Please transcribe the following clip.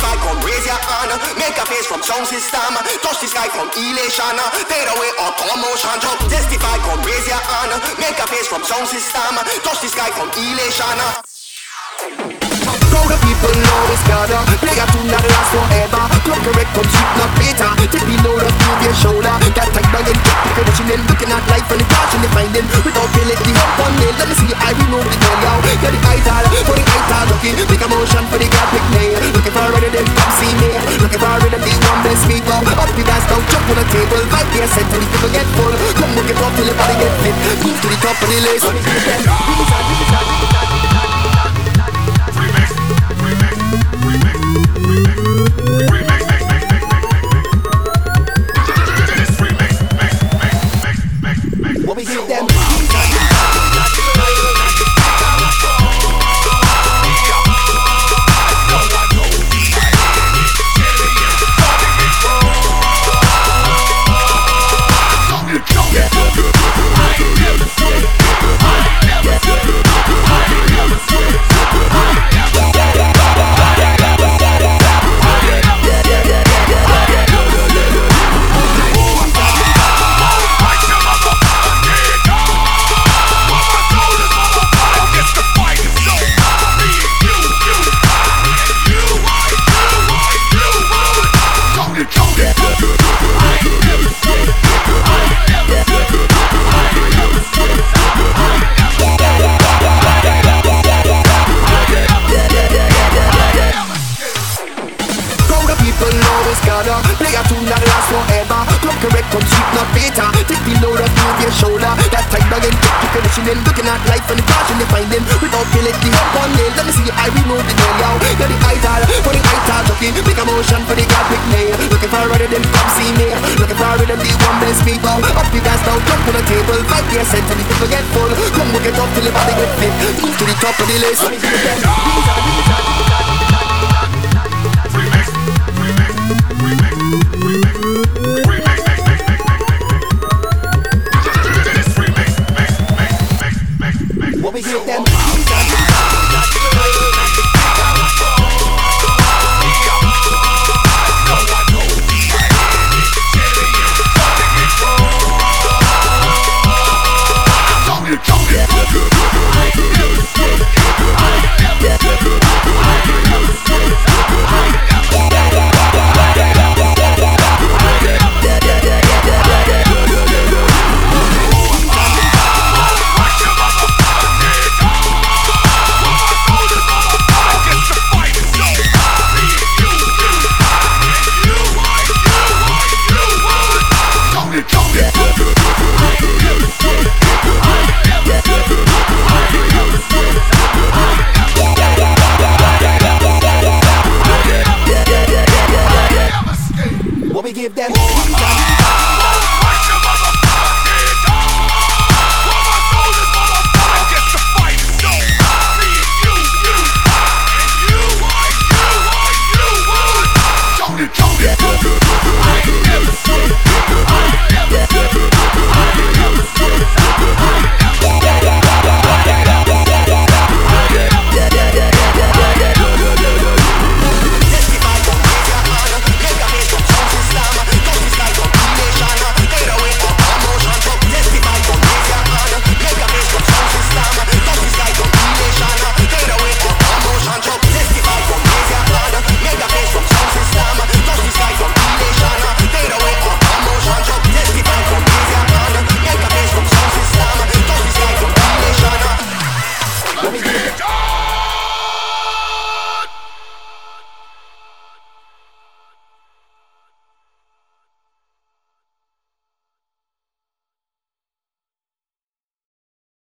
Testify, come raise your hand. Make a face from sound system. Touch the sky from elation. Fade away or commotion. Jump. Testify, come raise your hand. Make a face from sound system. Touch the sky from elation. Crowd of people know it's gotta play a tune that lasts forever. Club correct, come sweet, not better. Take me load up, move your shoulder. That tight banging, conditioning, looking at life and the passion they finding. Without feeling the up on nail, let me see I remove the girl, yo. Get the ital, for the ital, looking. Make a motion for the girl, pick me. Looking for a rhythm, come see me. Looking for a rhythm, the one best me go. Up the dance, down, jump on the table. 5% till the people get full. Come work it up till the body get fit. Move to the top of the list. What we give them? Play a tune that lasts forever. Club correct, come sweet, not better. Take the load up, move your shoulder. That tight banging, take the conditioning. Looking at life and the passion they finding. Without feeling the up on nail. Let me see I remove the nail, yo. You're the ital, for the ital jockey. Make a motion for the girl, pick me. Looking for a rhythm, come see me. Looking for a rhythm, the one best people. Up the dance down, jump on the table. 5% till the people get full. Come work it up till the body get fit. Move to the top of the list. What we give them? What we give them?